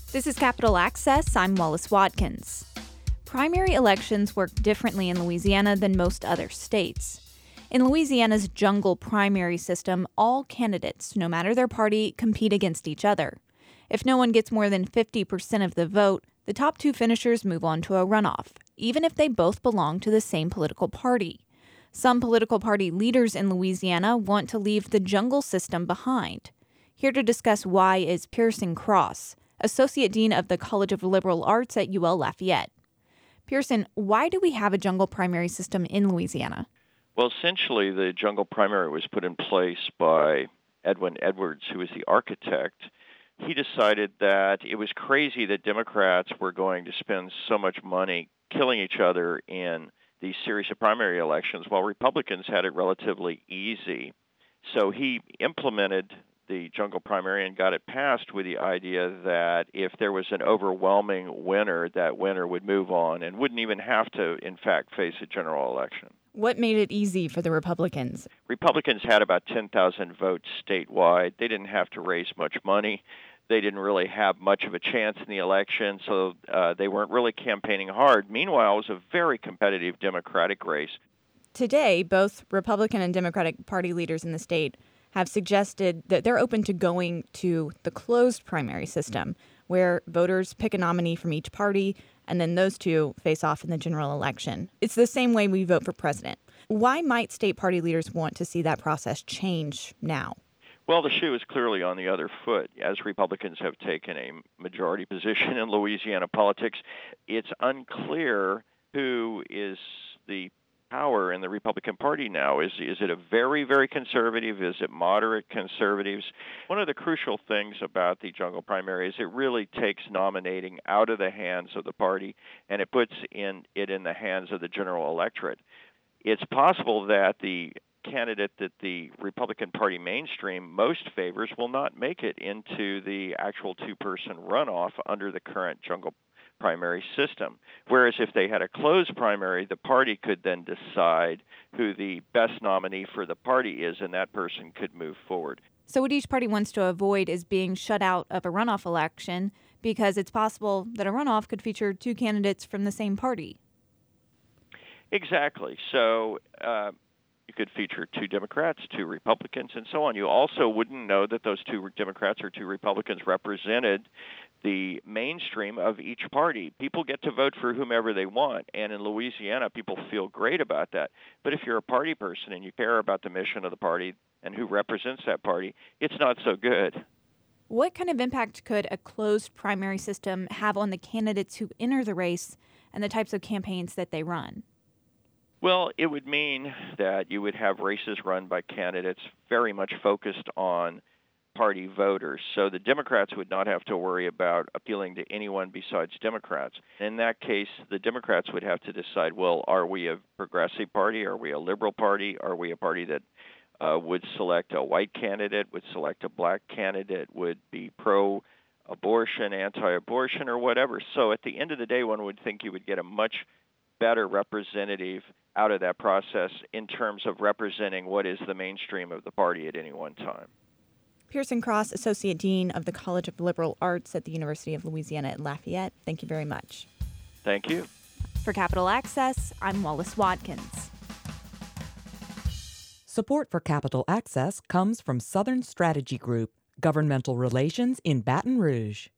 This is Capital Access. I'm Wallace Watkins. Primary elections work differently in Louisiana than most other states. In Louisiana's jungle primary system, all candidates, no matter their party, compete against each other. If no one gets more than 50% of the vote, the top two finishers move on to a runoff, even if they both belong to the same political party. Some political party leaders in Louisiana want to leave the jungle system behind. Here to discuss why is Pearson Cross, Associate Dean of the College of Liberal Arts at UL Lafayette. Pearson, why do we have a jungle primary system in Louisiana? Well, essentially, the jungle primary was put in place by Edwin Edwards, who was the architect. He decided that it was crazy that Democrats were going to spend so much money killing each other in these series of primary elections, while Republicans had it relatively easy. So he implemented the jungle primary and got it passed with the idea that if there was an overwhelming winner, that winner would move on and wouldn't even have to, in fact, face a general election. What made it easy for the Republicans? Republicans had about 10,000 votes statewide. They didn't have to raise much money. They didn't really have much of a chance in the election, so they weren't really campaigning hard. Meanwhile, it was a very competitive Democratic race. Today, both Republican and Democratic Party leaders in the state have suggested that they're open to going to the closed primary system, where voters pick a nominee from each party, and then those two face off in the general election. It's the same way we vote for president. Why might state party leaders want to see that process change now? Well, the shoe is clearly on the other foot. As Republicans have taken a majority position in Louisiana politics, it's unclear who is the power in the Republican Party now. Is it a very, very conservative? Is it moderate conservatives? One of the crucial things about the jungle primary is it really takes nominating out of the hands of the party, and it puts it in the hands of the general electorate. It's possible that the candidate that the Republican Party mainstream most favors will not make it into the actual two-person runoff under the current jungle primary system. Whereas if they had a closed primary, the party could then decide who the best nominee for the party is, and that person could move forward. So what each party wants to avoid is being shut out of a runoff election, because it's possible that a runoff could feature two candidates from the same party. Exactly. So you could feature two Democrats, two Republicans, and so on. You also wouldn't know that those two Democrats or two Republicans represented the mainstream of each party. People get to vote for whomever they want, and in Louisiana, people feel great about that. But if you're a party person and you care about the mission of the party and who represents that party, it's not so good. What kind of impact could a closed primary system have on the candidates who enter the race and the types of campaigns that they run? Well, it would mean that you would have races run by candidates very much focused on party voters. So the Democrats would not have to worry about appealing to anyone besides Democrats. In that case, the Democrats would have to decide, well, are we a progressive party? Are we a liberal party? Are we a party that would select a white candidate, would select a black candidate, would be pro-abortion, anti-abortion, or whatever? So at the end of the day, one would think you would get a much better representative out of that process in terms of representing what is the mainstream of the party at any one time. Pearson Cross, Associate Dean of the College of Liberal Arts at the University of Louisiana at Lafayette. Thank you very much. Thank you. For Capital Access, I'm Wallace Watkins. Support for Capital Access comes from Southern Strategy Group, Governmental Relations in Baton Rouge.